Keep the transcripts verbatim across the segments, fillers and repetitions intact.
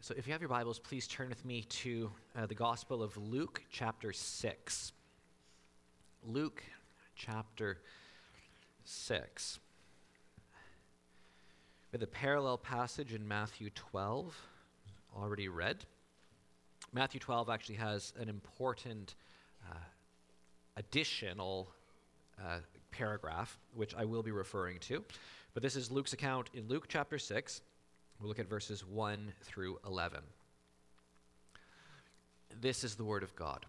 So if you have your Bibles, please turn with me to uh, the Gospel of Luke, chapter six. Luke, chapter six. With a parallel passage in Matthew twelve, already read. Matthew twelve actually has an important uh, additional uh, paragraph, which I will be referring to. But this is Luke's account in Luke, chapter six. We'll look at verses one through eleven. This is the word of God.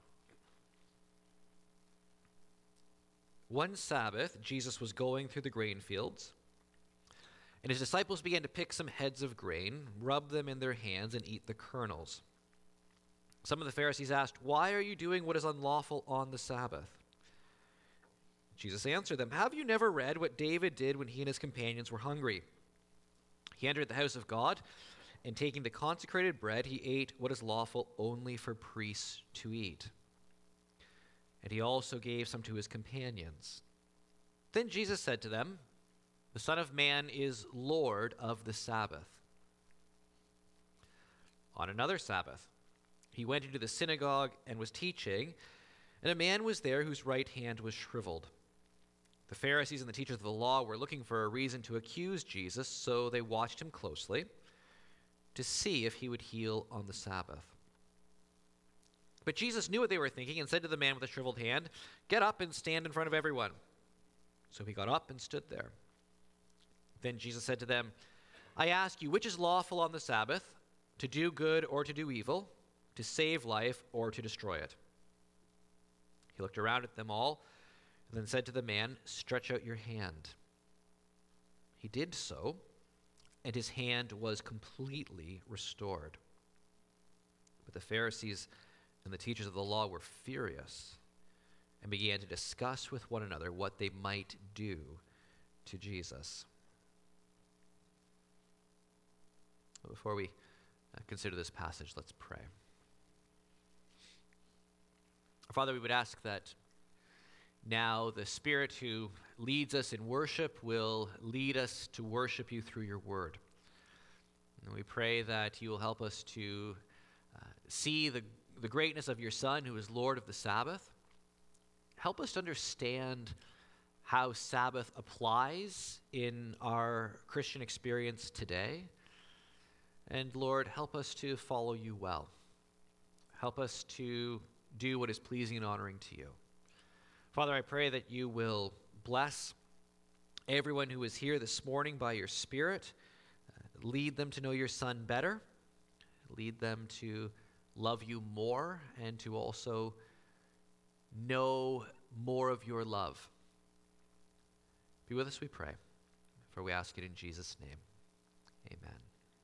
One Sabbath, Jesus was going through the grain fields, and his disciples began to pick some heads of grain, rub them in their hands, and eat the kernels. Some of the Pharisees asked, "Why are you doing what is unlawful on the Sabbath?" Jesus answered them, "Have you never read what David did when he and his companions were hungry? He entered the house of God, and taking the consecrated bread, he ate what is lawful only for priests to eat. And he also gave some to his companions. Then Jesus said to them, 'The Son of Man is Lord of the Sabbath.' On another Sabbath, he went into the synagogue and was teaching, and a man was there whose right hand was shriveled. The Pharisees and the teachers of the law were looking for a reason to accuse Jesus, so they watched him closely to see if he would heal on the Sabbath. But Jesus knew what they were thinking and said to the man with the shriveled hand, 'Get up and stand in front of everyone.' So he got up and stood there. Then Jesus said to them, 'I ask you, which is lawful on the Sabbath, to do good or to do evil, to save life or to destroy it?' He looked around at them all, and then said to the man, 'Stretch out your hand.' He did so, and his hand was completely restored. But the Pharisees and the teachers of the law were furious and began to discuss with one another what they might do to Jesus." Before we consider this passage, let's pray. Father, we would ask that now the Spirit who leads us in worship will lead us to worship you through your word. And we pray that you will help us to uh, see the, the greatness of your Son, who is Lord of the Sabbath. Help us to understand how Sabbath applies in our Christian experience today. And Lord, help us to follow you well. Help us to do what is pleasing and honoring to you. Father, I pray that you will bless everyone who is here this morning by your Spirit. Uh, lead them to know your Son better. Lead them to love you more and to also know more of your love. Be with us, we pray, for we ask it in Jesus' name. Amen.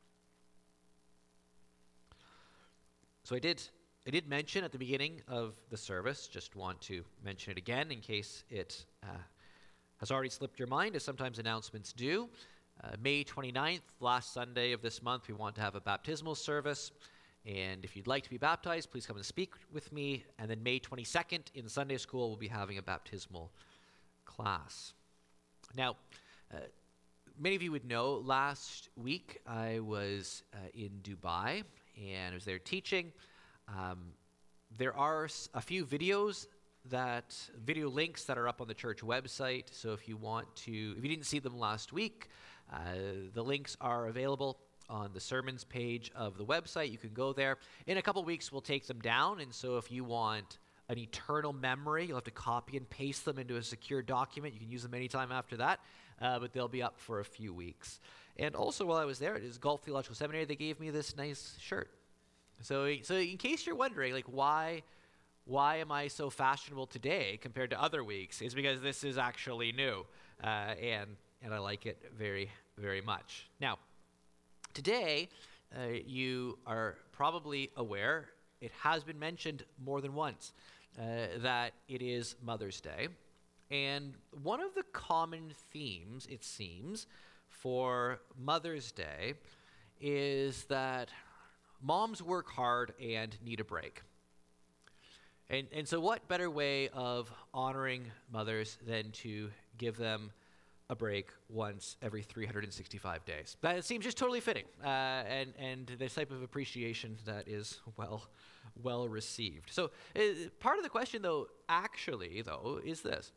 So I did I did mention at the beginning of the service, just want to mention it again in case it uh, has already slipped your mind, as sometimes announcements do. Uh, May twenty-ninth, last Sunday of this month, we want to have a baptismal service. And if you'd like to be baptized, please come and speak with me. And then May twenty-second in Sunday school, we'll be having a baptismal class. Now, uh, many of you would know last week I was uh, in Dubai and I was there teaching. Um, there are a few videos that, video links that are up on the church website. So if you want to, if you didn't see them last week, uh, the links are available on the sermons page of the website. You can go there. In a couple weeks, we'll take them down. And so if you want an eternal memory, you'll have to copy and paste them into a secure document. You can use them anytime after that, uh, but they'll be up for a few weeks. And also while I was there, it is Gulf Theological Seminary, they gave me this nice shirt. So, so in case you're wondering, like, why, why am I so fashionable today compared to other weeks? It's because this is actually new, uh, and and I like it very, very much. Now, today, uh, you are probably aware, it has been mentioned more than once, uh, that it is Mother's Day, and one of the common themes, it seems, for Mother's Day is that moms work hard and need a break. And, and so what better way of honoring mothers than to give them a break once every three hundred sixty-five days. That seems just totally fitting, uh, and and the type of appreciation that is well well received. So uh, part of the question, though, actually, though, is this: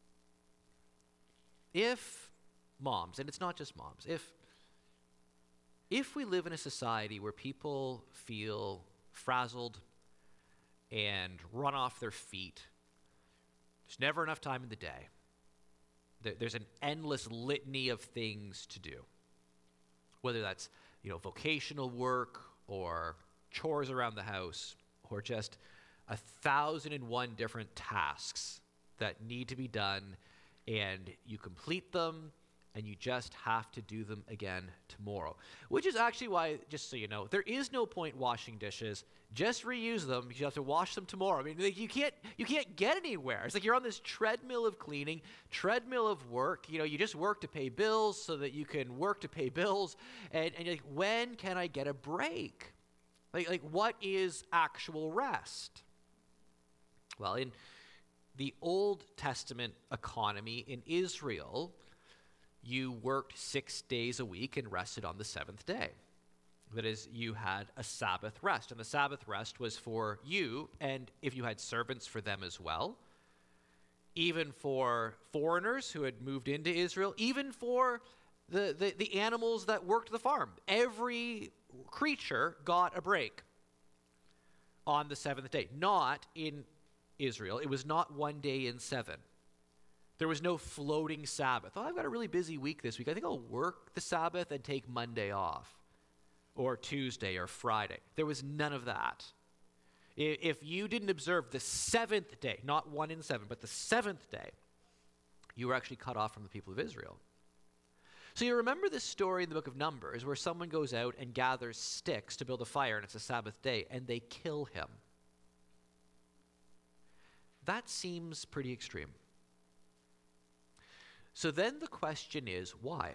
if moms, and it's not just moms, if if we live in a society where people feel frazzled and run off their feet, there's never enough time in the day. There's an endless litany of things to do, whether that's, you know, vocational work or chores around the house or just a thousand and one different tasks that need to be done, and you complete them and you just have to do them again tomorrow. Which is actually why, just so you know, there is no point washing dishes. Just reuse them because you have to wash them tomorrow. I mean, like, you can't you can't get anywhere. It's like you're on this treadmill of cleaning, treadmill of work. You know, you just work to pay bills so that you can work to pay bills. And, and you're like, when can I get a break? Like, like, what is actual rest? Well, in the Old Testament economy in Israel, you worked six days a week and rested on the seventh day. That is, you had a Sabbath rest. And the Sabbath rest was for you, and if you had servants, for them as well. Even for foreigners who had moved into Israel, even for the, the, the animals that worked the farm. Every creature got a break on the seventh day. Not in Israel. It was not one day in seven. There was no floating Sabbath. Oh, I've got a really busy week this week. I think I'll work the Sabbath and take Monday off, or Tuesday or Friday. There was none of that. If you didn't observe the seventh day, not one in seven, but the seventh day, you were actually cut off from the people of Israel. So you remember this story in the book of Numbers where someone goes out and gathers sticks to build a fire, and it's a Sabbath day, and they kill him. That seems pretty extreme. So then the question is, why?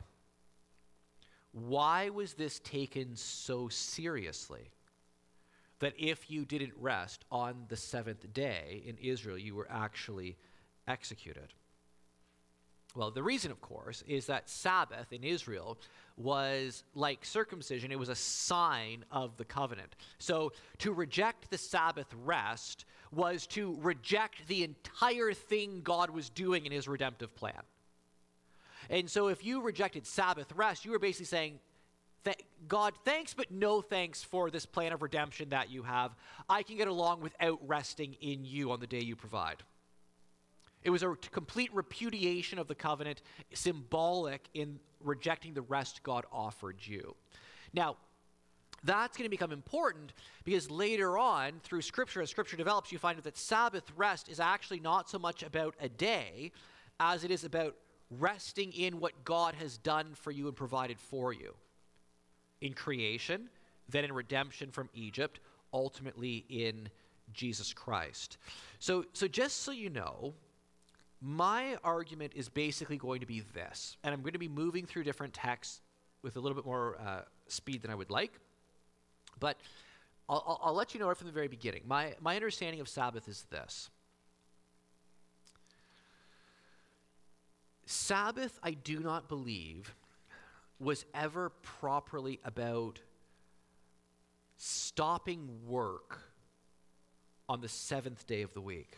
Why was this taken so seriously that if you didn't rest on the seventh day in Israel, you were actually executed? Well, the reason, of course, is that Sabbath in Israel was like circumcision. It was a sign of the covenant. So to reject the Sabbath rest was to reject the entire thing God was doing in his redemptive plan. And so if you rejected Sabbath rest, you were basically saying, God, thanks, but no thanks for this plan of redemption that you have. I can get along without resting in you on the day you provide. It was a complete repudiation of the covenant, symbolic in rejecting the rest God offered you. Now, that's going to become important because later on, through Scripture, as Scripture develops, you find that Sabbath rest is actually not so much about a day as it is about resting in what God has done for you and provided for you in creation, then in redemption from Egypt, ultimately in Jesus Christ. So, so just so you know, my argument is basically going to be this, and I'm going to be moving through different texts with a little bit more uh, speed than I would like, but I'll, I'll, I'll let you know right from the very beginning. My, my understanding of Sabbath is this. Sabbath, I do not believe, was ever properly about stopping work on the seventh day of the week.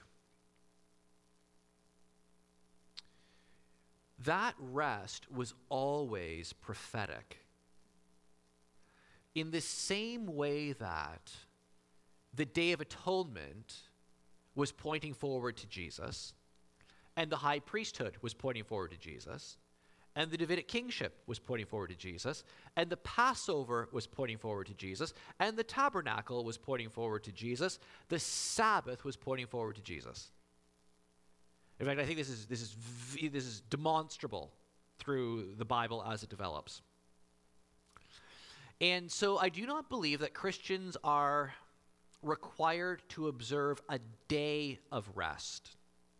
That rest was always prophetic. In the same way that the Day of Atonement was pointing forward to Jesus, and the high priesthood was pointing forward to Jesus, and the Davidic kingship was pointing forward to Jesus, and the Passover was pointing forward to Jesus, and the tabernacle was pointing forward to Jesus, the Sabbath was pointing forward to Jesus. In fact, I think this is, this is, this is demonstrable through the Bible as it develops. And so I do not believe that Christians are required to observe a day of rest.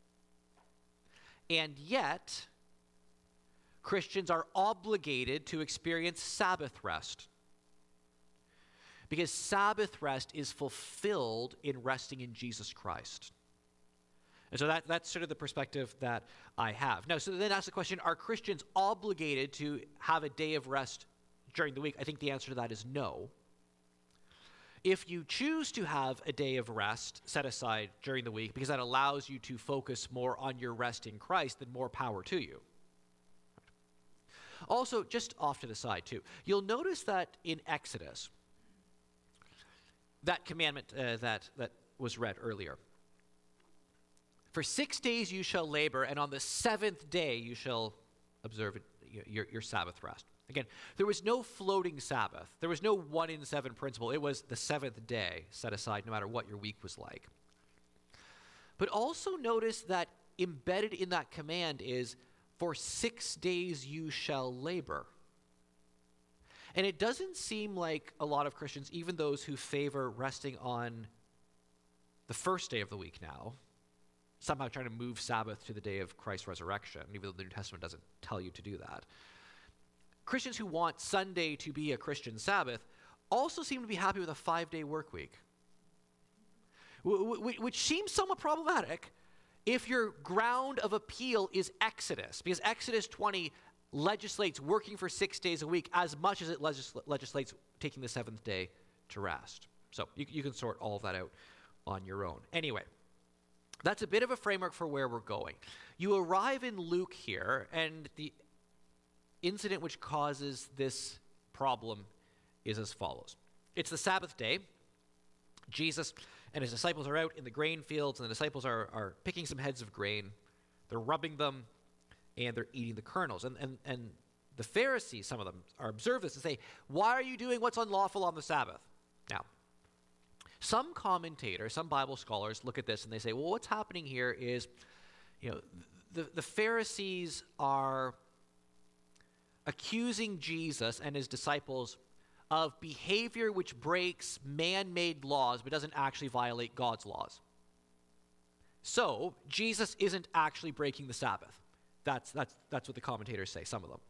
And yet, Christians are obligated to experience Sabbath rest. Because Sabbath rest is fulfilled in resting in Jesus Christ. And so that, that's sort of the perspective that I have. Now, so then ask the question, are Christians obligated to have a day of rest during the week? I think the answer to that is no. If you choose to have a day of rest set aside during the week because that allows you to focus more on your rest in Christ, then more power to you. Also, just off to the side too, you'll notice that in Exodus, that commandment uh, that, that was read earlier, for six days you shall labor, and on the seventh day you shall observe your, your Sabbath rest. Again, there was no floating Sabbath. There was no one in seven principle. It was the seventh day set aside no matter what your week was like. But also notice that embedded in that command is, for six days you shall labor. And it doesn't seem like a lot of Christians, even those who favor resting on the first day of the week now, somehow trying to move Sabbath to the day of Christ's resurrection, even though the New Testament doesn't tell you to do that. Christians who want Sunday to be a Christian Sabbath also seem to be happy with a five-day work week, which seems somewhat problematic if your ground of appeal is Exodus, because Exodus twenty legislates working for six days a week as much as it legisl- legislates taking the seventh day to rest. So you, you can sort all of that out on your own. Anyway, that's a bit of a framework for where we're going. You arrive in Luke here, and the incident which causes this problem is as follows. It's the Sabbath day. Jesus and his disciples are out in the grain fields, and the disciples are, are picking some heads of grain. They're rubbing them, and they're eating the kernels. And, and, and the Pharisees, some of them, are observe this and say, why are you doing what's unlawful on the Sabbath? Now, some commentators, some Bible scholars look at this and they say, well, what's happening here is, you know, the, the Pharisees are accusing Jesus and his disciples of behavior which breaks man-made laws but doesn't actually violate God's laws. So, Jesus isn't actually breaking the Sabbath. That's, that's, that's what the commentators say, some of them.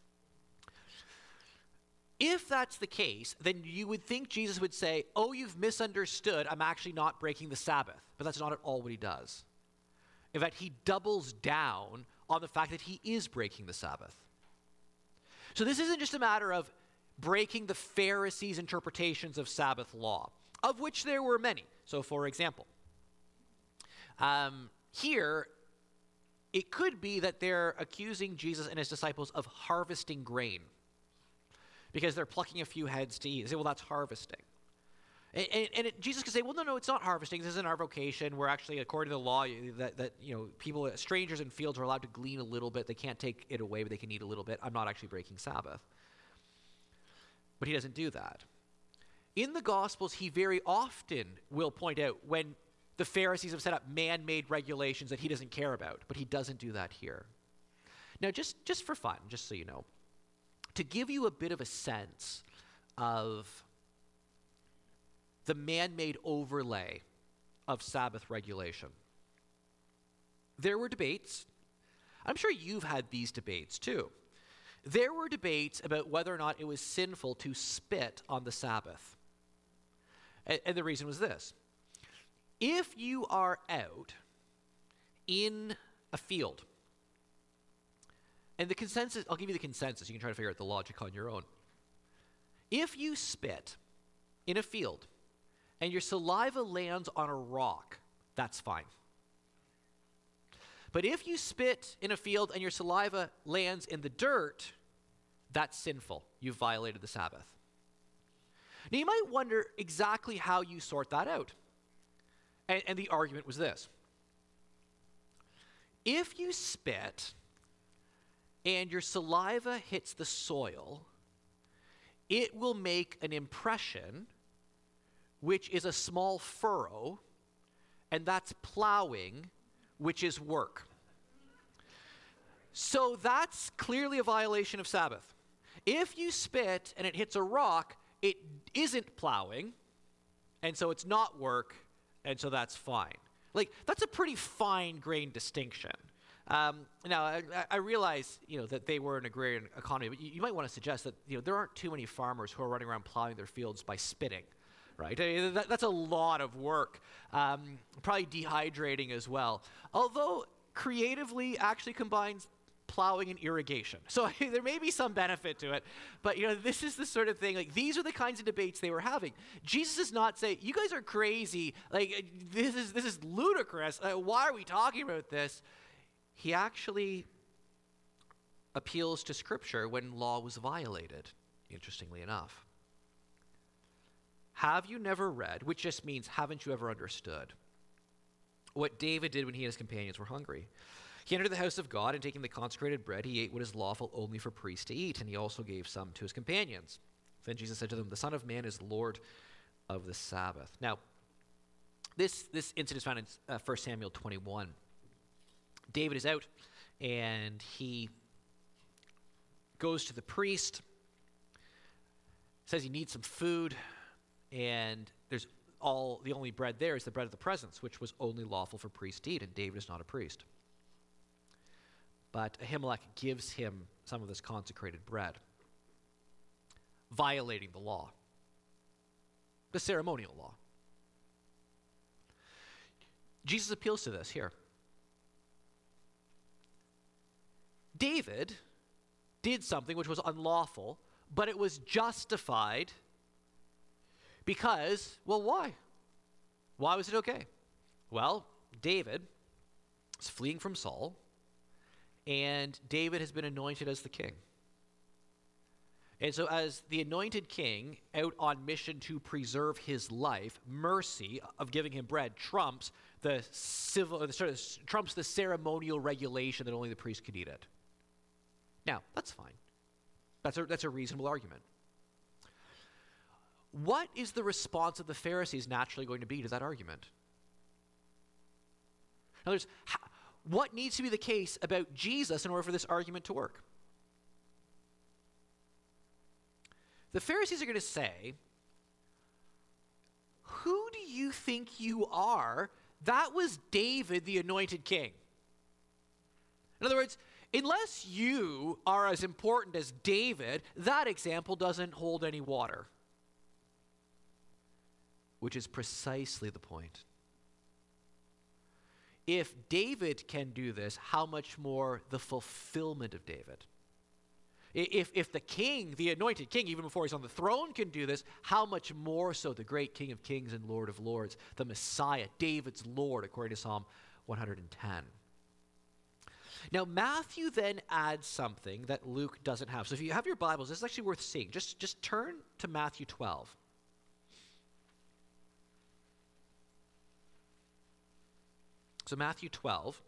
If that's the case, then you would think Jesus would say, oh, you've misunderstood, I'm actually not breaking the Sabbath. But that's not at all what he does. In fact, he doubles down on the fact that he is breaking the Sabbath. So this isn't just a matter of breaking the Pharisees' interpretations of Sabbath law, of which there were many. So for example, um, here, it could be that they're accusing Jesus and his disciples of harvesting grain because they're plucking a few heads to eat. They say, well, that's harvesting. And, and, and it, Jesus could say, well, no, no, it's not harvesting. This isn't our vocation. We're actually, according to the law, that, that you know, people, strangers in fields are allowed to glean a little bit. They can't take it away, but they can eat a little bit. I'm not actually breaking Sabbath. But he doesn't do that. In the Gospels, he very often will point out when the Pharisees have set up man-made regulations that he doesn't care about, but he doesn't do that here. Now, just, just for fun, just so you know, to give you a bit of a sense of the man-made overlay of Sabbath regulation, there were debates. I'm sure you've had these debates too. There were debates about whether or not it was sinful to spit on the Sabbath. And, and the reason was this. If you are out in a field, and the consensus, I'll give you the consensus, you can try to figure out the logic on your own. If you spit in a field and your saliva lands on a rock, that's fine. But if you spit in a field and your saliva lands in the dirt, that's sinful. You've violated the Sabbath. Now, you might wonder exactly how you sort that out. And, and the argument was this. If you spit and your saliva hits the soil, it will make an impression, which is a small furrow, and that's plowing, which is work. So that's clearly a violation of Sabbath. If you spit and it hits a rock, it isn't plowing, and so it's not work, and so that's fine. Like, that's a pretty fine-grained distinction. Um, now, I, I realize, you know, that they were an agrarian economy, but you, you might want to suggest that, you know, there aren't too many farmers who are running around plowing their fields by spitting, right? I mean, that, that's a lot of work. Um, probably dehydrating as well. Although creatively actually combines plowing and irrigation. So there may be some benefit to it, but you know, this is the sort of thing, like these are the kinds of debates they were having. Jesus does not say, you guys are crazy, like this is, this is ludicrous, uh, why are we talking about this? He actually appeals to Scripture when law was violated, interestingly enough. Have you never read, which just means haven't you ever understood, what David did when he and his companions were hungry? He entered the house of God, and taking the consecrated bread, he ate what is lawful only for priests to eat, and he also gave some to his companions. Then Jesus said to them, the Son of Man is Lord of the Sabbath. Now, this, this incident is found in uh, First Samuel twenty-one. David is out, and he goes to the priest, says he needs some food, and there's all the only bread there is the bread of the presence, which was only lawful for priests to eat, and David is not a priest. But Ahimelech gives him some of this consecrated bread, violating the law, the ceremonial law. Jesus appeals to this here. David did something which was unlawful, but it was justified because, well, why? Why was it okay? Well, David is fleeing from Saul, and David has been anointed as the king. And so as the anointed king out on mission to preserve his life, mercy of giving him bread trumps the civil, or the, sort of, trumps the ceremonial regulation that only the priest could eat it. Now, that's fine. That's a, that's a reasonable argument. What is the response of the Pharisees naturally going to be to that argument? In other words, how, what needs to be the case about Jesus in order for this argument to work? The Pharisees are going to say, who do you think you are? That was David, the anointed king. In other words, unless you are as important as David, that example doesn't hold any water. Which is precisely the point. If David can do this, how much more the fulfillment of David? If, if the king, the anointed king, even before he's on the throne, can do this, how much more so the great King of Kings and Lord of Lords, the Messiah, David's Lord, according to Psalm one hundred ten. Now, Matthew then adds something that Luke doesn't have. So if you have your Bibles, this is actually worth seeing. Just, just turn to Matthew twelve. So Matthew twelve,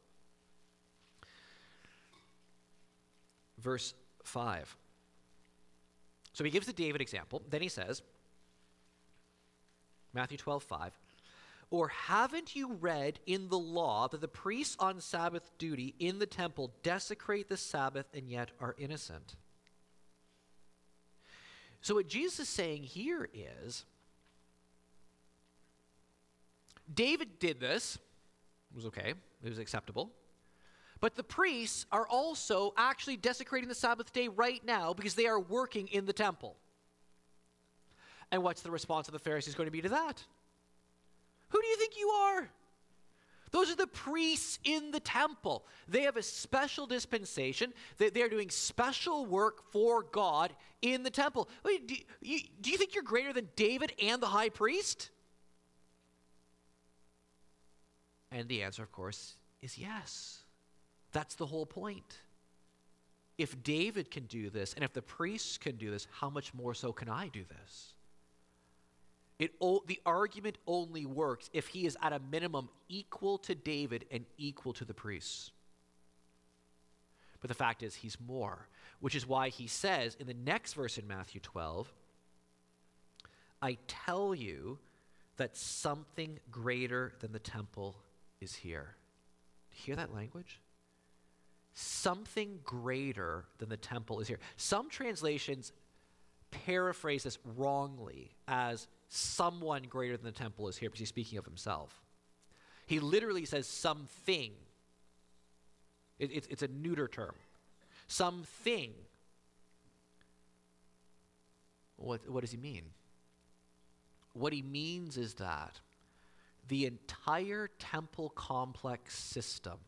verse five. So he gives the David example. Then he says, Matthew twelve, five, or haven't you read in the law that the priests on Sabbath duty in the temple desecrate the Sabbath and yet are innocent? So what Jesus is saying here is, David did this. It was okay. It was acceptable. But the priests are also actually desecrating the Sabbath day right now because they are working in the temple. And what's the response of the Pharisees going to be to that? Who do you think you are? Those are the priests in the temple. They have a special dispensation. They, they're doing special work for God in the temple. Wait, do, you, do you think you're greater than David and the high priest? And the answer, of course, is yes. That's the whole point. If David can do this, and if the priests can do this, how much more so can I do this? It, the argument only works if he is at a minimum equal to David and equal to the priests. But the fact is, he's more, which is why he says in the next verse in Matthew twelve, I tell you that something greater than the temple is here. Do you hear that language? Something greater than the temple is here. Some translations paraphrase this wrongly as someone greater than the temple is here because he's speaking of himself. He literally says something. It, it, it's a neuter term. Something. What, what does he mean? What he means is that the entire temple complex system,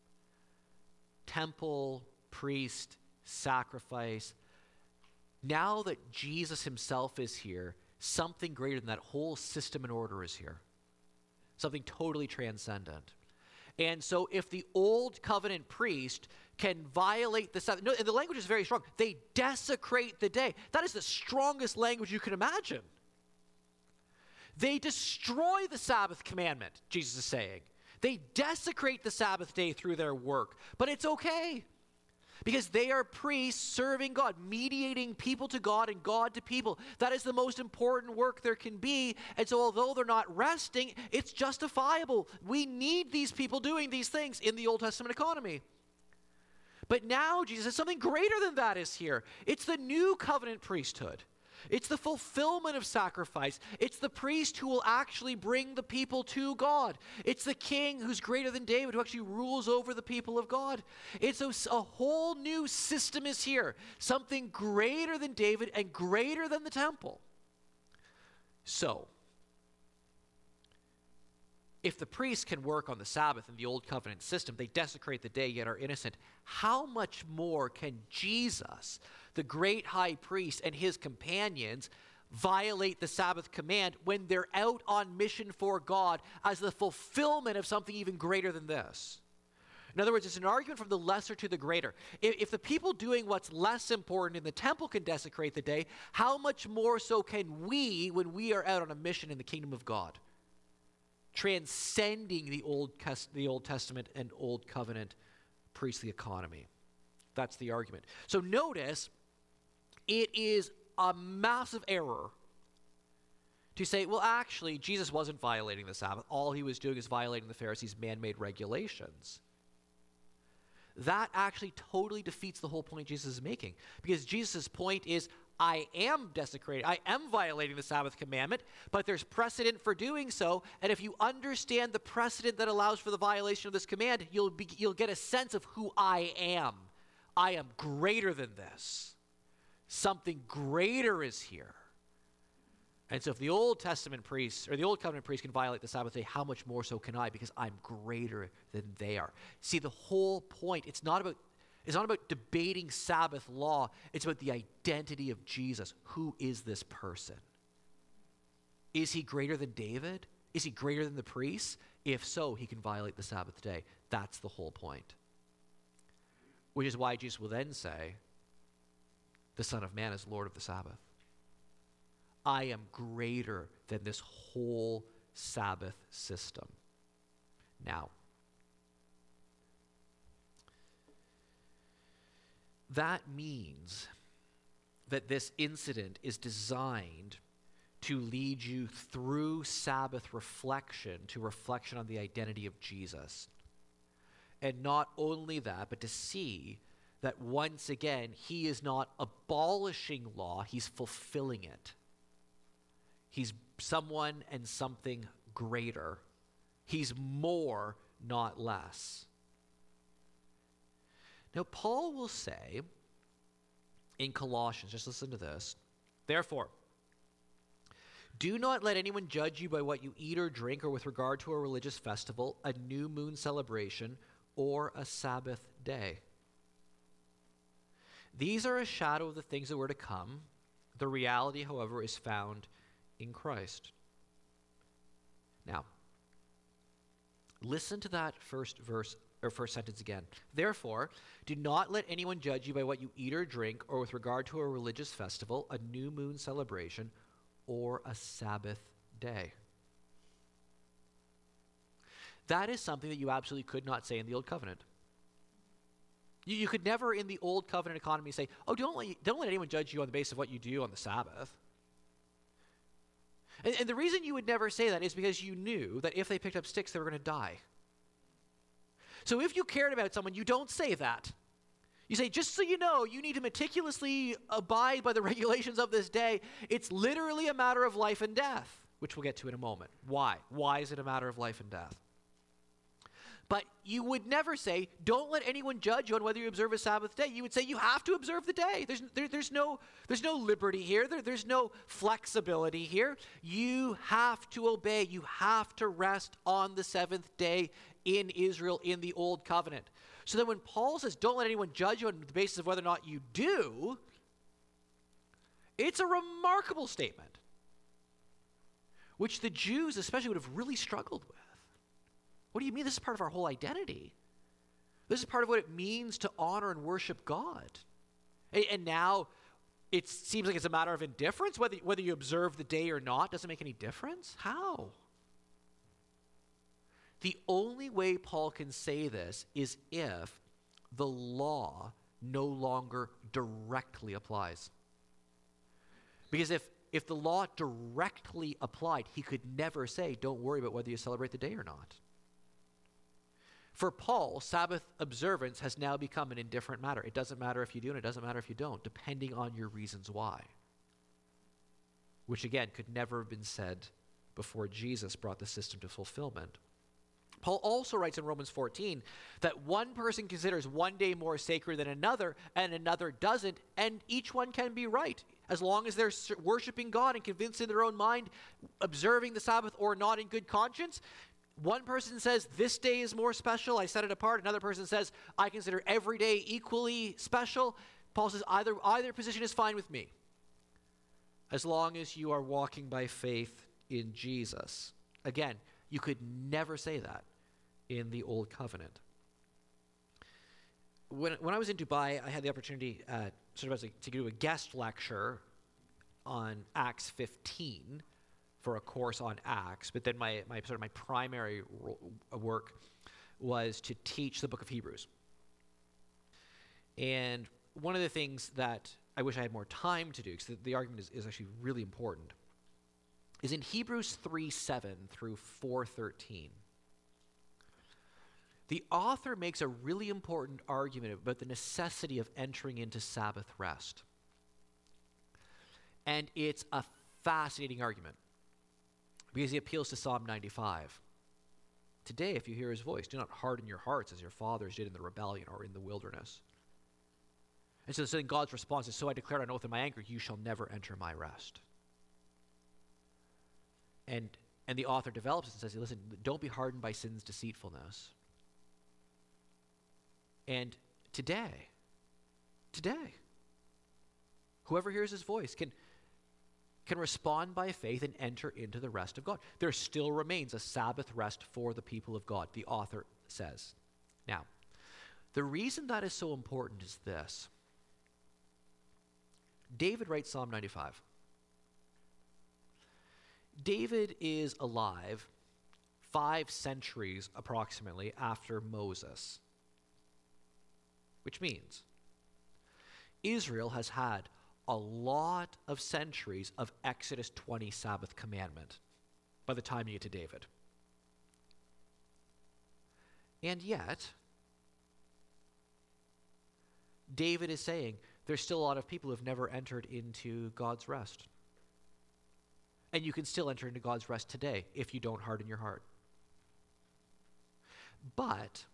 temple, priest, sacrifice, now that Jesus himself is here, something greater than that whole system and order is here. Something totally transcendent. And so if the old covenant priest can violate the Sabbath, no, and the language is very strong, they desecrate the day. That is the strongest language you can imagine. They destroy the Sabbath commandment, Jesus is saying. They desecrate the Sabbath day through their work, but it's okay. Because they are priests serving God, mediating people to God and God to people. That is the most important work there can be. And so although they're not resting, it's justifiable. We need these people doing these things in the Old Testament economy. But now Jesus says something greater than that is here. It's the new covenant priesthood. It's the fulfillment of sacrifice. It's the priest who will actually bring the people to God. It's the king who's greater than David who actually rules over the people of God. It's a, a whole new system is here. Something greater than David and greater than the temple. So, if the priests can work on the Sabbath in the Old Covenant system, they desecrate the day yet are innocent, how much more can Jesus, the great high priest, and his companions violate the Sabbath command when they're out on mission for God as the fulfillment of something even greater than this? In other words, it's an argument from the lesser to the greater. If, if the people doing what's less important in the temple can desecrate the day, how much more so can we when we are out on a mission in the kingdom of God? Transcending the Old, the Old Testament and Old Covenant priestly economy. That's the argument. So notice, it is a massive error to say, well, actually, Jesus wasn't violating the Sabbath. All he was doing is violating the Pharisees' man-made regulations. That actually totally defeats the whole point Jesus is making. Because Jesus' point is, I am desecrating, I am violating the Sabbath commandment, but there's precedent for doing so, and if you understand the precedent that allows for the violation of this command, you'll, be, you'll get a sense of who I am. I am greater than this. Something greater is here. And so if the Old Testament priests, or the Old Covenant priests can violate the Sabbath day, how much more so can I, because I'm greater than they are. See, the whole point, it's not about It's not about debating Sabbath law. It's about the identity of Jesus. Who is this person? Is he greater than David? Is he greater than the priests? If so, he can violate the Sabbath day. That's the whole point. Which is why Jesus will then say, the Son of Man is Lord of the Sabbath. I am greater than this whole Sabbath system. Now, that means that this incident is designed to lead you through Sabbath reflection to reflection on the identity of Jesus. And not only that, but to see that once again, he is not abolishing law, he's fulfilling it. He's someone and something greater. He's more, not less. Now, Paul will say in Colossians, just listen to this, therefore, do not let anyone judge you by what you eat or drink or with regard to a religious festival, a new moon celebration, or a Sabbath day. These are a shadow of the things that were to come. The reality, however, is found in Christ. Now, listen to that first verse or first sentence again. Therefore, do not let anyone judge you by what you eat or drink, or with regard to a religious festival, a new moon celebration, or a Sabbath day. That is something that you absolutely could not say in the Old Covenant. You, you could never in the Old Covenant economy say, oh, don't let, don't let anyone judge you on the basis of what you do on the Sabbath. And, and the reason you would never say that is because you knew that if they picked up sticks, they were going to die. So if you cared about someone, you don't say that. You say, just so you know, you need to meticulously abide by the regulations of this day. It's literally a matter of life and death, which we'll get to in a moment. Why? Why is it a matter of life and death? But you would never say, don't let anyone judge you on whether you observe a Sabbath day. You would say you have to observe the day. There's, there, there's, no, there's no liberty here. There, there's no flexibility here. You have to obey. You have to rest on the seventh day in Israel in the Old Covenant. So then when Paul says, don't let anyone judge you on the basis of whether or not you do, it's a remarkable statement, which the Jews especially would have really struggled with. What do you mean? This is part of our whole identity. This is part of what it means to honor and worship God. And, and now it seems like it's a matter of indifference, whether, whether you observe the day or not doesn't make any difference. How? The only way Paul can say this is if the law no longer directly applies. Because if, if the law directly applied, he could never say, don't worry about whether you celebrate the day or not. For Paul, Sabbath observance has now become an indifferent matter. It doesn't matter if you do and it doesn't matter if you don't, depending on your reasons why. Which again, could never have been said before Jesus brought the system to fulfillment. Paul also writes in Romans fourteen that one person considers one day more sacred than another and another doesn't, and each one can be right. As long as they're worshiping God and convinced in their own mind, observing the Sabbath or not in good conscience, one person says, this day is more special, I set it apart. Another person says, I consider every day equally special. Paul says, either, either position is fine with me, as long as you are walking by faith in Jesus. Again, you could never say that in the Old Covenant. When, when I was in Dubai, I had the opportunity uh, sort of as a, to do a guest lecture on Acts fifteen, for a course on Acts, but then my, my sort of my primary ro- work was to teach the book of Hebrews. And one of the things that I wish I had more time to do, because the, the argument is, is actually really important, is in Hebrews three seven through four thirteen. The author makes a really important argument about the necessity of entering into Sabbath rest. And it's a fascinating argument, because he appeals to Psalm ninety-five. Today, if you hear his voice, do not harden your hearts as your fathers did in the rebellion or in the wilderness. And so, so then God's response is, so I declare on oath in my anger, you shall never enter my rest. And, and the author develops and says, listen, don't be hardened by sin's deceitfulness. And today, today, whoever hears his voice can can respond by faith and enter into the rest of God. There still remains a Sabbath rest for the people of God, the author says. Now, the reason that is so important is this. David writes Psalm ninety-five. David is alive five centuries approximately after Moses, which means Israel has had a lot of centuries of Exodus twenty Sabbath commandment by the time you get to David. And yet, David is saying there's still a lot of people who have never entered into God's rest. And you can still enter into God's rest today if you don't harden your heart. But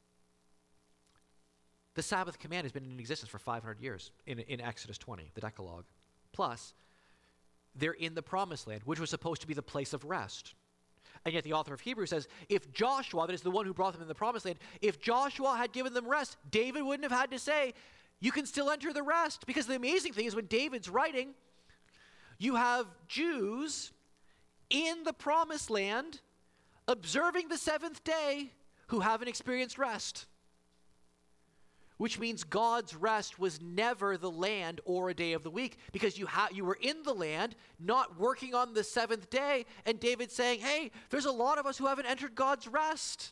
the Sabbath command has been in existence for five hundred years in, in Exodus twenty, the Decalogue. Plus, they're in the Promised Land, which was supposed to be the place of rest. And yet the author of Hebrews says, if Joshua, that is the one who brought them in the Promised Land, if Joshua had given them rest, David wouldn't have had to say, you can still enter the rest. Because the amazing thing is when David's writing, you have Jews in the Promised Land observing the seventh day who haven't experienced rest. Which means God's rest was never the land or a day of the week, because you ha- you were in the land, not working on the seventh day, and David's saying, hey, there's a lot of us who haven't entered God's rest.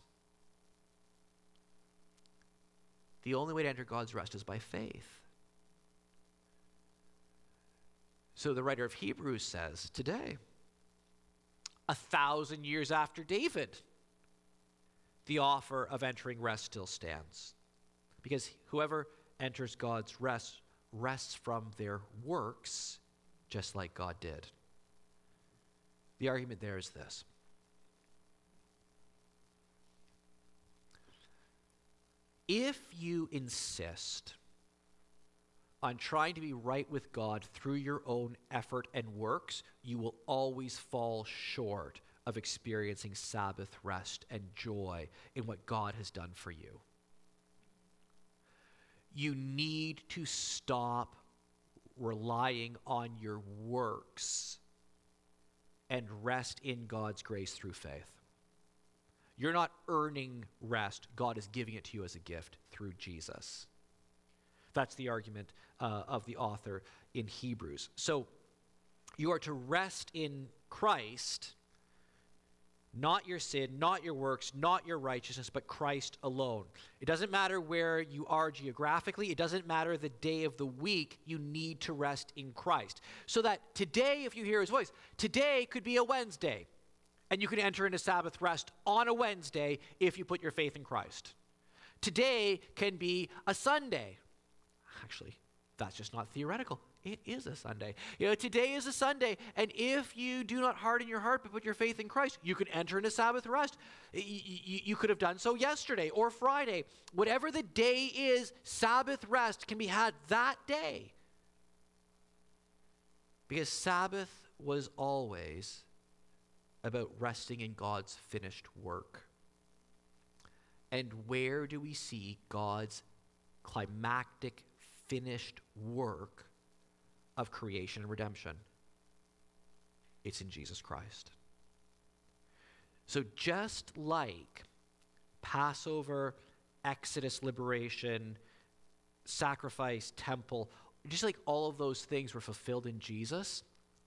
The only way to enter God's rest is by faith. So the writer of Hebrews says, today, a thousand years after David, the offer of entering rest still stands. Because whoever enters God's rest rests from their works, just like God did. The argument there is this. If you insist on trying to be right with God through your own effort and works, you will always fall short of experiencing Sabbath rest and joy in what God has done for you. You need to stop relying on your works and rest in God's grace through faith. You're not earning rest. God is giving it to you as a gift through Jesus. That's the argument uh, of the author in Hebrews. So you are to rest in Christ, not your sin, not your works, not your righteousness, but Christ alone. It doesn't matter where you are geographically. It doesn't matter the day of the week. You need to rest in Christ. So that today, if you hear his voice, today could be a Wednesday, and you can enter into Sabbath rest on a Wednesday if you put your faith in Christ. Today can be a Sunday. Actually, that's just not theoretical. It is a Sunday. You know, today is a Sunday, and if you do not harden your heart but put your faith in Christ, you can enter into Sabbath rest. You, you, you could have done so yesterday or Friday. Whatever the day is, Sabbath rest can be had that day. Because Sabbath was always about resting in God's finished work. And where do we see God's climactic finished work of creation and redemption? It's in Jesus Christ. So just like Passover, Exodus, liberation, sacrifice, temple, just like all of those things were fulfilled in Jesus,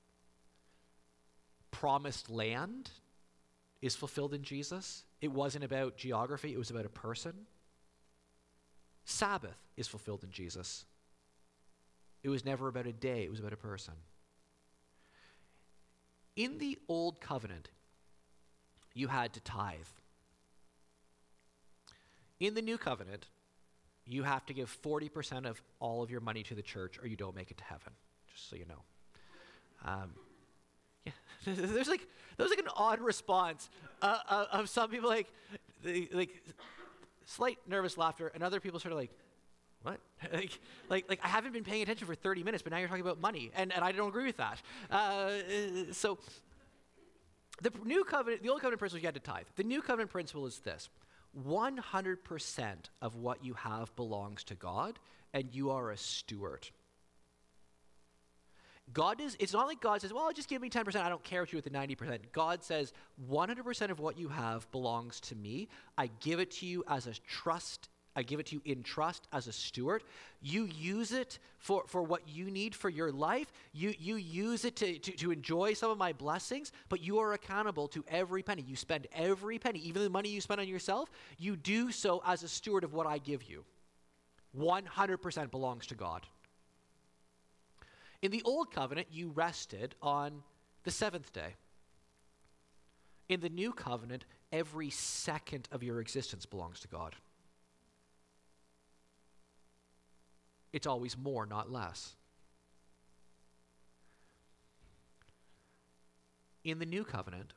promised land is fulfilled in Jesus. It wasn't about geography, it was about a person. Sabbath is fulfilled in Jesus. It was never about a day, it was about a person. In the Old Covenant, you had to tithe. In the New Covenant, you have to give forty percent of all of your money to the church or you don't make it to heaven, just so you know. Um, yeah, there's like, there's like an odd response uh, uh, of some people, like, they, like slight nervous laughter, and other people sort of like, what? like, like, like I haven't been paying attention for thirty minutes, but now you're talking about money, and, and I don't agree with that. Uh, so the new covenant, the old covenant principle, you had to tithe. The new covenant principle is this: one hundred percent of what you have belongs to God, and you are a steward. God is, it's not like God says, well, just give me ten percent, I don't care what you with the ninety percent. God says, one hundred percent of what you have belongs to me. I give it to you as a trust. I give it to you in trust as a steward. You use it for, for what you need for your life. You, you use it to, to, to enjoy some of my blessings, but you are accountable to every penny. You spend every penny, even the money you spend on yourself, you do so as a steward of what I give you. one hundred percent belongs to God. In the Old Covenant, you rested on the seventh day. In the New Covenant, every second of your existence belongs to God. It's always more, not less. In the New Covenant,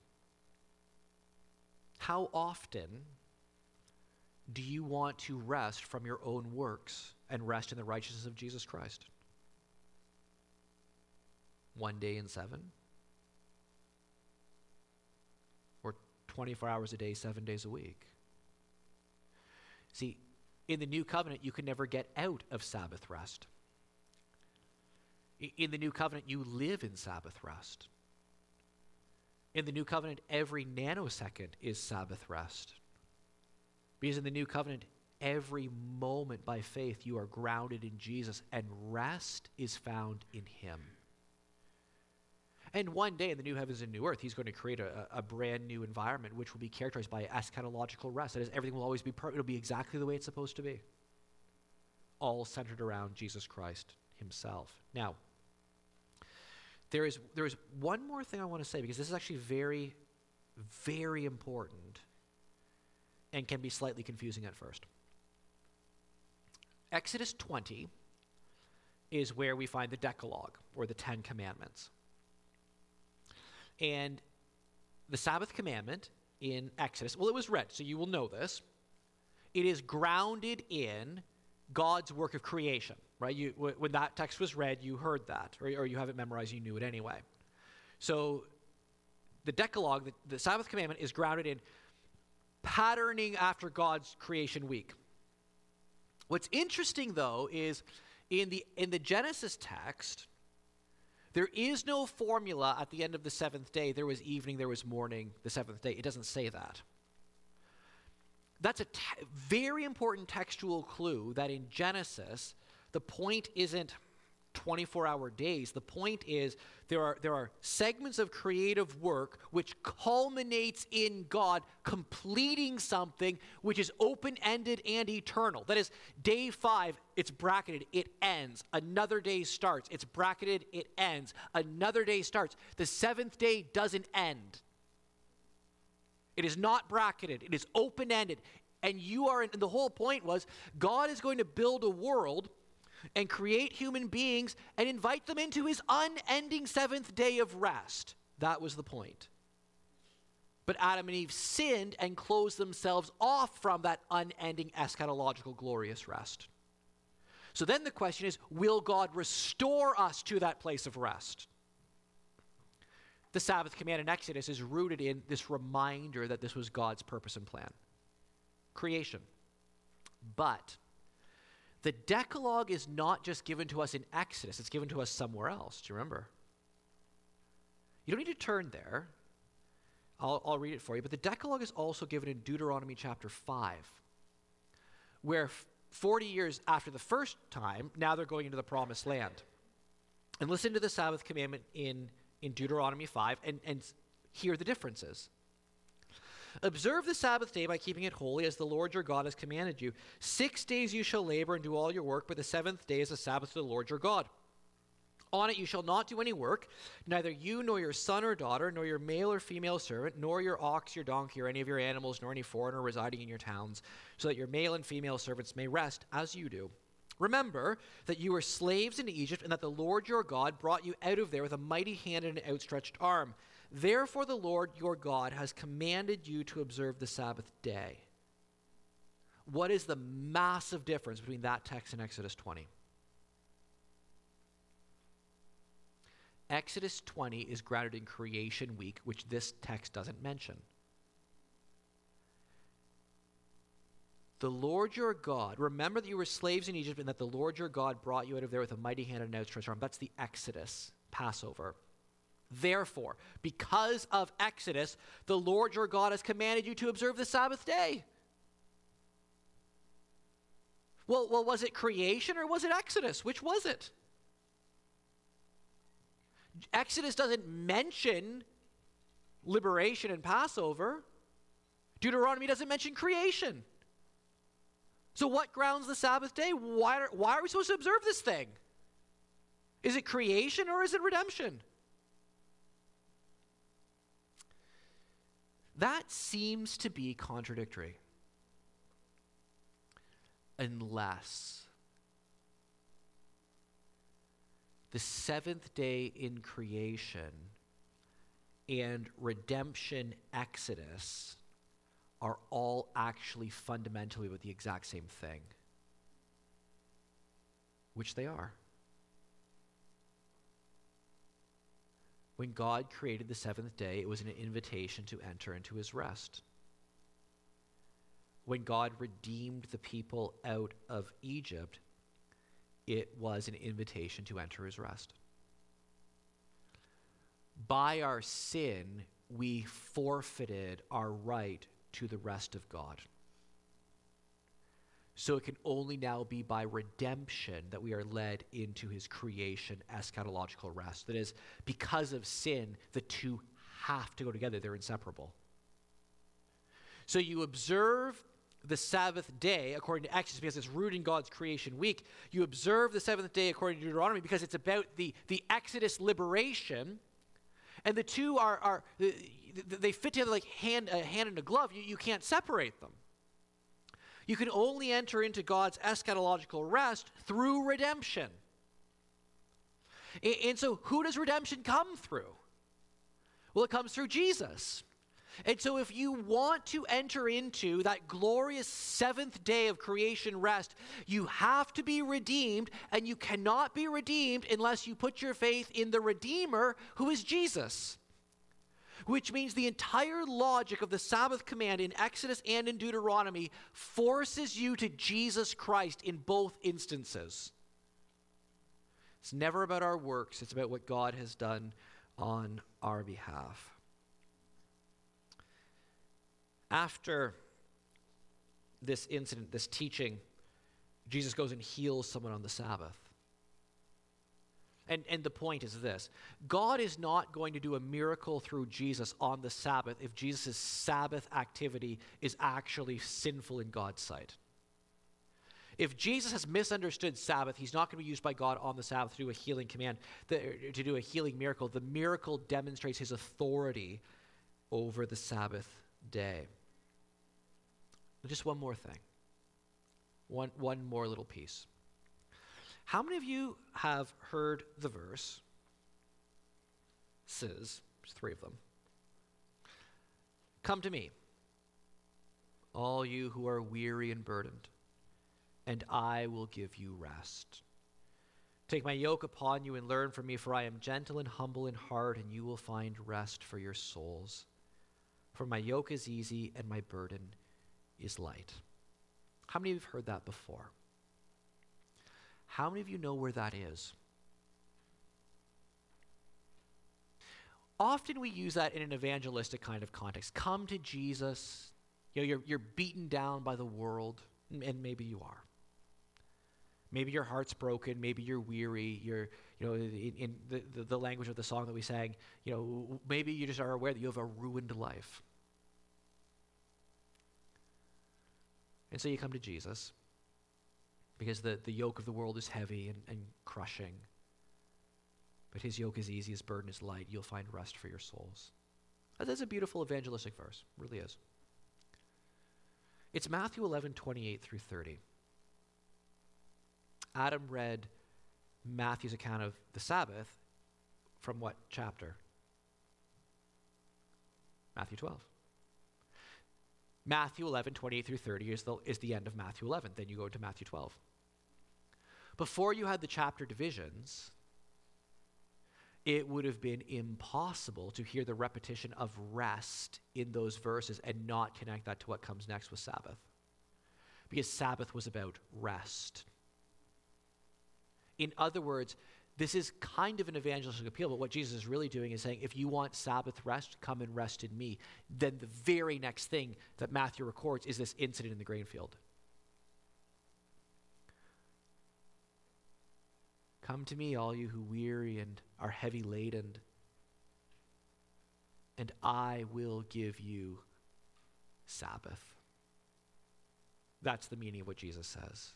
how often do you want to rest from your own works and rest in the righteousness of Jesus Christ? One day in seven? Or twenty-four hours a day, seven days a week? See, in the New Covenant, you can never get out of Sabbath rest. In the New Covenant, you live in Sabbath rest. In the New Covenant, every nanosecond is Sabbath rest. Because in the New Covenant, every moment by faith, you are grounded in Jesus, and rest is found in him. And one day in the new heavens and new earth, he's going to create a, a brand new environment which will be characterized by eschatological rest. That is, everything will always be perfect. It'll be exactly the way it's supposed to be. All centered around Jesus Christ himself. Now, there is, there is one more thing I want to say, because this is actually very, very important and can be slightly confusing at first. Exodus twenty is where we find the Decalogue, or the Ten Commandments. And the Sabbath commandment in Exodus, well, it was read, so you will know this. it is grounded in God's work of creation, right? You, when that text was read, you heard that, or, or you have it memorized, you knew it anyway. So the Decalogue, the, the Sabbath commandment, is grounded in patterning after God's creation week. What's interesting, though, is in the in the Genesis text, there is no formula at the end of the seventh day. There was evening, there was morning, the seventh day. It doesn't say that. That's a te- very important textual clue that in Genesis, the point isn't twenty-four hour days. The point is there are, there are segments of creative work which culminates in God completing something which is open-ended and eternal. That is, day five, it's bracketed, it ends. Another day starts, it's bracketed, it ends. Another day starts. The seventh day doesn't end. It is not bracketed. It is open-ended. And you are, in, and the whole point was, God is going to build a world and create human beings and invite them into his unending seventh day of rest. That was the point. But Adam and Eve sinned and closed themselves off from that unending eschatological glorious rest. So then the question is, will God restore us to that place of rest? The Sabbath command in Exodus is rooted in this reminder that this was God's purpose and plan. Creation. But the Decalogue is not just given to us in Exodus, it's given to us somewhere else. Do you remember? You don't need to turn there. I'll, I'll read it for you. But the Decalogue is also given in Deuteronomy chapter five, where forty years after the first time, now they're going into the promised land. And listen to the Sabbath commandment in, in Deuteronomy five and, and hear the differences. Observe the Sabbath day by keeping it holy, as the Lord your God has commanded you. Six days you shall labor and do all your work, but the seventh day is the Sabbath to the Lord your God. On it you shall not do any work, neither you nor your son or daughter, nor your male or female servant, nor your ox, your donkey, or any of your animals, nor any foreigner residing in your towns, so that your male and female servants may rest as you do. Remember that you were slaves in Egypt, and that the Lord your God brought you out of there with a mighty hand and an outstretched arm. Therefore the Lord your God has commanded you to observe the Sabbath day. What is the massive difference between that text and Exodus twenty? Exodus twenty is grounded in creation week, which this text doesn't mention. The Lord your God, remember that you were slaves in Egypt and that the Lord your God brought you out of there with a mighty hand and an outstretched arm. That's the Exodus, Passover. Therefore, because of Exodus, the Lord your God has commanded you to observe the Sabbath day. Well, well, was it creation or was it Exodus? Which was it? Exodus doesn't mention liberation and Passover. Deuteronomy doesn't mention creation. So what grounds the Sabbath day? Why are, why are we supposed to observe this thing? Is it creation or is it redemption? That seems to be contradictory. Unless the seventh day in creation and redemption Exodus are all actually fundamentally with the exact same thing, which they are. When God created the seventh day, it was an invitation to enter into his rest. When God redeemed the people out of Egypt, it was an invitation to enter his rest. By our sin, we forfeited our right to the rest of God. So it can only now be by redemption that we are led into his creation eschatological rest. That is, because of sin, the two have to go together. They're inseparable. So you observe the Sabbath day according to Exodus because it's rooted in God's creation week. You observe the seventh day according to Deuteronomy because it's about the, the Exodus liberation. And the two are, are they fit together like hand, a hand in a glove. You, you can't separate them. You can only enter into God's eschatological rest through redemption. And, and so who does redemption come through? Well, it comes through Jesus. And so if you want to enter into that glorious seventh day of creation rest, you have to be redeemed, and you cannot be redeemed unless you put your faith in the Redeemer, who is Jesus. Which means the entire logic of the Sabbath command in Exodus and in Deuteronomy forces you to Jesus Christ in both instances. It's never about our works, it's about what God has done on our behalf. After this incident, this teaching, Jesus goes and heals someone on the Sabbath. And, and the point is this: God is not going to do a miracle through Jesus on the Sabbath if Jesus' Sabbath activity is actually sinful in God's sight. If Jesus has misunderstood Sabbath, he's not going to be used by God on the Sabbath to do a healing command, the, to do a healing miracle. The miracle demonstrates his authority over the Sabbath day. Just one more thing. One, one more little piece. How many of you have heard the verse, says, there's three of them, "Come to me, all you who are weary and burdened, and I will give you rest. Take my yoke upon you and learn from me, for I am gentle and humble in heart, and you will find rest for your souls. For my yoke is easy and my burden is light." How many of you have heard that before? How many of you know where that is? Often we use that in an evangelistic kind of context. Come to Jesus. You know, you're, you're beaten down by the world, and maybe you are. Maybe your heart's broken. Maybe you're weary. You're, you know, in, in the, the, the language of the song that we sang, you know, maybe you just are aware that you have a ruined life. And so you come to Jesus because the, the yoke of the world is heavy and, and crushing. But his yoke is easy, his burden is light. You'll find rest for your souls. That's a beautiful evangelistic verse. It really is. It's Matthew eleven, twenty-eight through thirty. Adam read Matthew's account of the Sabbath from what chapter? Matthew twelve. Matthew eleven, twenty-eight through thirty is the, is the end of Matthew eleven. Then you go to Matthew twelve. Before you had the chapter divisions, it would have been impossible to hear the repetition of rest in those verses and not connect that to what comes next with Sabbath. Because Sabbath was about rest. In other words, this is kind of an evangelistic appeal, but what Jesus is really doing is saying, if you want Sabbath rest, come and rest in me. Then the very next thing that Matthew records is this incident in the grain field. Come to me, all you who weary and are heavy laden, and I will give you Sabbath. That's the meaning of what Jesus says.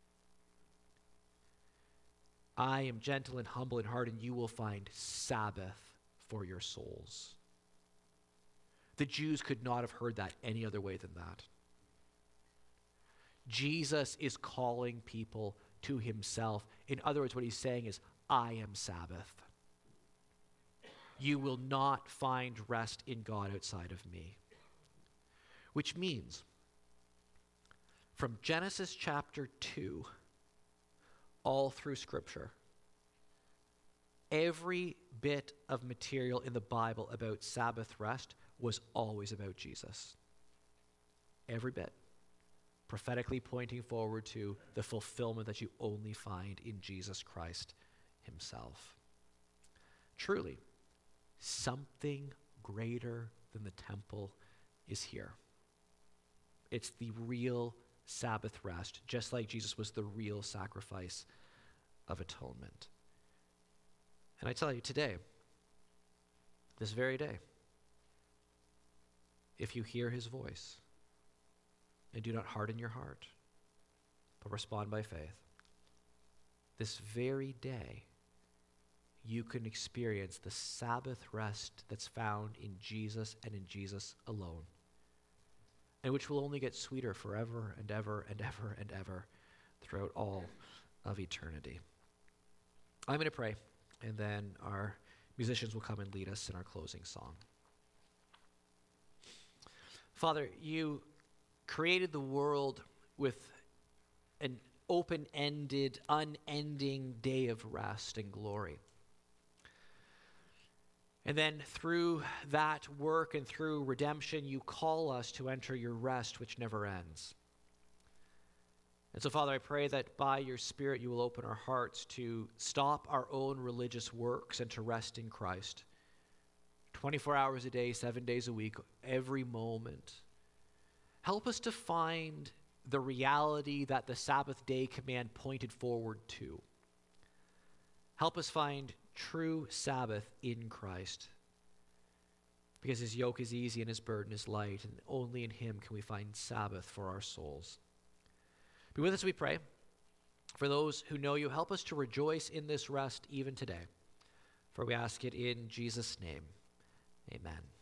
I am gentle and humble in heart, and you will find Sabbath for your souls. The Jews could not have heard that any other way than that. Jesus is calling people to himself. In other words, what he's saying is, I am Sabbath. You will not find rest in God outside of me. Which means, from Genesis chapter two, all through Scripture, every bit of material in the Bible about Sabbath rest was always about Jesus. Every bit. Prophetically pointing forward to the fulfillment that you only find in Jesus Christ himself. Truly, something greater than the temple is here. It's the real Sabbath rest, just like Jesus was the real sacrifice of atonement. And I tell you today, this very day, if you hear his voice and do not harden your heart, but respond by faith, this very day you can experience the Sabbath rest that's found in Jesus and in Jesus alone, and which will only get sweeter forever and ever and ever and ever throughout all of eternity. I'm going to pray, and then our musicians will come and lead us in our closing song. Father, you created the world with an open-ended, unending day of rest and glory. And then through that work and through redemption, you call us to enter your rest, which never ends. And so, Father, I pray that by your Spirit you will open our hearts to stop our own religious works and to rest in Christ. twenty-four hours a day, seven days a week, every moment. Help us to find the reality that the Sabbath day command pointed forward to. Help us find true Sabbath in Christ, because his yoke is easy and his burden is light, and only in him can we find Sabbath for our souls. Be with us, we pray. For those who know you, help us to rejoice in this rest even today. For we ask it in Jesus' name. Amen.